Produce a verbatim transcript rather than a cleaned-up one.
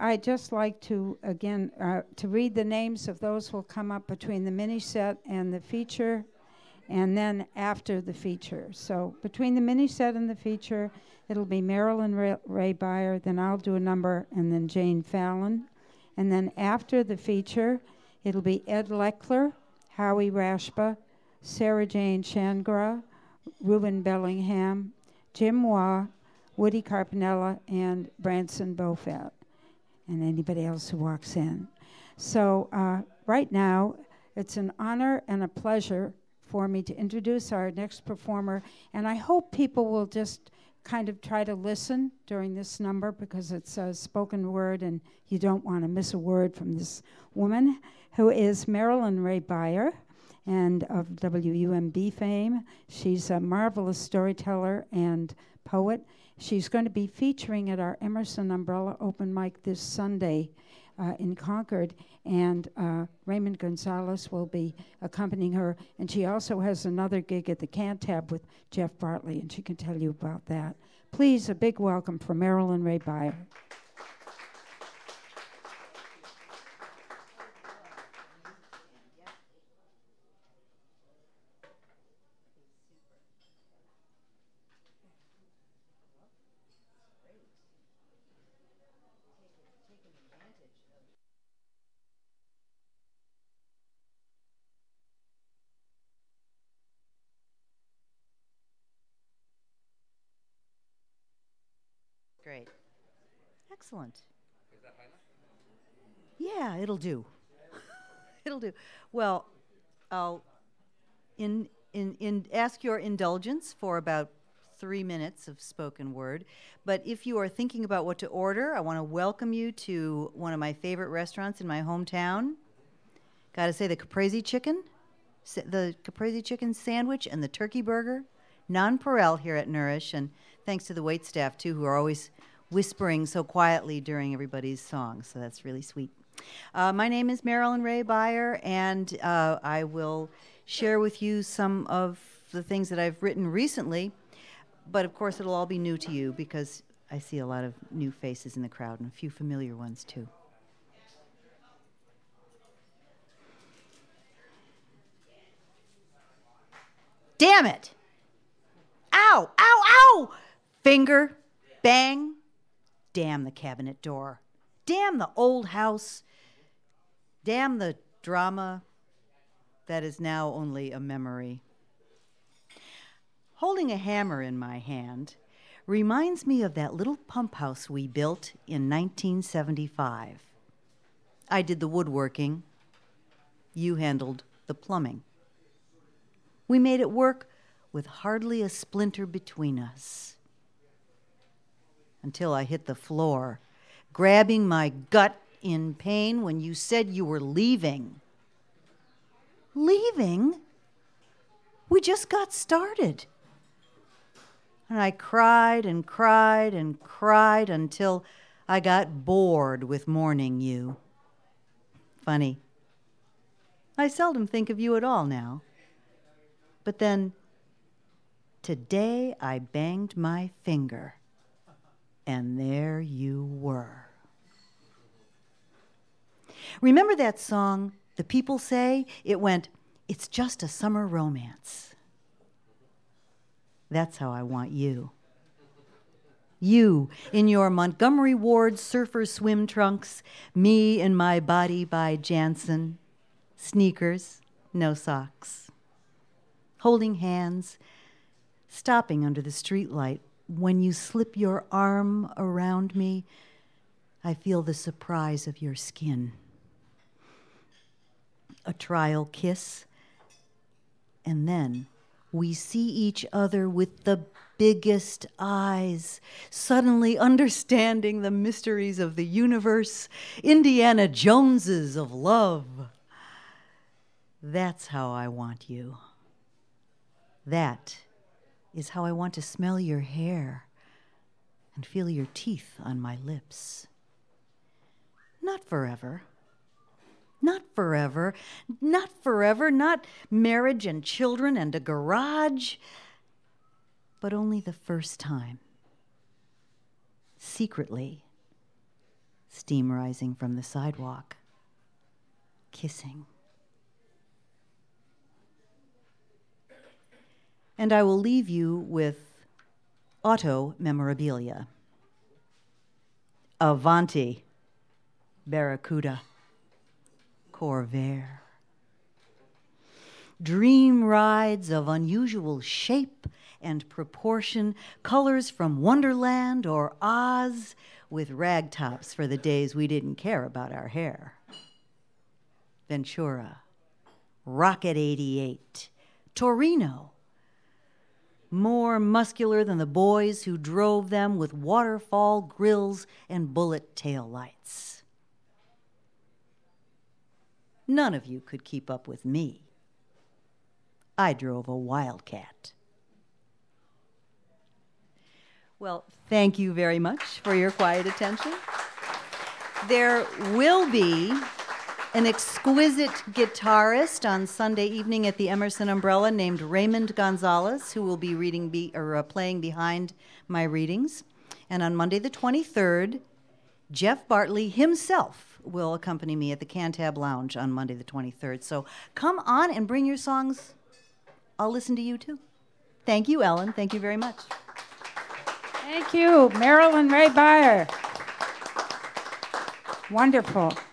I'd just like to, again, uh, to read the names of those who will come up between the mini set and the feature, and then after the feature. So between the mini set and the feature, it'll be Marilyn Ray, Ray Beyer, then I'll do a number, and then Jane Fallon. And then after the feature, it'll be Ed Leckler, Howie Rashba, Sarah Jane Shangra, Reuben Bellingham, Jim Waugh, Woody Carpinella, and Branson Bofat, and anybody else who walks in. So uh, right now, it's an honor and a pleasure for me to introduce our next performer, and I hope people will just kind of try to listen during this number because it's a spoken word and you don't want to miss a word from this woman, who is Marilyn Ray Beyer, and of W U M B fame. She's a marvelous storyteller and poet. She's going to be featuring at our Emerson Umbrella open mic this Sunday uh, in Concord, and uh, Raymond Gonzalez will be accompanying her, and she also has another gig at the Cantab with Jeff Bartley, and she can tell you about that. Please, a big welcome for Marilyn Ray Beyer. Great. Excellent. Is that high enough? Yeah, it'll do. It'll do. Well, I'll in, in, in ask your indulgence for about three minutes of spoken word. But if you are thinking about what to order, I want to welcome you to one of my favorite restaurants in my hometown. Got to say, the Caprese Chicken, the Caprese Chicken sandwich and the turkey burger, nonpareil here at Nourish, and thanks to the waitstaff, too, who are always whispering so quietly during everybody's songs, so that's really sweet. Uh, my name is Marilyn Ray Beyer, and uh, I will share with you some of the things that I've written recently, but of course it'll all be new to you because I see a lot of new faces in the crowd and a few familiar ones, too. Damn it! Ow, ow, ow! Finger, bang, damn the cabinet door. Damn the old house. Damn the drama that is now only a memory. Holding a hammer in my hand reminds me of that little pump house we built in nineteen seventy-five. I did the woodworking. You handled the plumbing. We made it work with hardly a splinter between us. Until I hit the floor, grabbing my gut in pain when you said you were leaving. Leaving? We just got started. And I cried and cried and cried until I got bored with mourning you. Funny. I seldom think of you at all now. But then, today I banged my finger, and there you were. Remember that song, The People Say? It went, "It's just a summer romance." That's how I want you. You in your Montgomery Ward surfer swim trunks, me in my Body by Jansen, sneakers, no socks. Holding hands, stopping under the streetlight. When you slip your arm around me, I feel the surprise of your skin. A trial kiss, and then we see each other with the biggest eyes, suddenly understanding the mysteries of the universe, Indiana Joneses of love. That's how I want you. That is how I want to smell your hair and feel your teeth on my lips. Not forever. Not forever. Not forever. Not marriage and children and a garage. But only the first time. Secretly. steam rising from the sidewalk, kissing. And I will leave you with auto memorabilia. Avanti, Barracuda, Corvair. Dream rides of unusual shape and proportion, colors from Wonderland or Oz, with rag tops for the days we didn't care about our hair. Ventura, Rocket eighty-eight, Torino, more muscular than the boys who drove them with waterfall grills and bullet taillights. None of you could keep up with me. I drove a Wildcat. Well, thank you very much for your quiet attention. There will be an exquisite guitarist on Sunday evening at the Emerson Umbrella named Raymond Gonzalez, who will be reading be, or uh, playing behind my readings. And on Monday the twenty-third, Jeff Bartley himself will accompany me at the Cantab Lounge on Monday the twenty-third. So come on and bring your songs. I'll listen to you too. Thank you, Ellen. Thank you very much. Thank you, Marilyn Ray Beyer. Wonderful.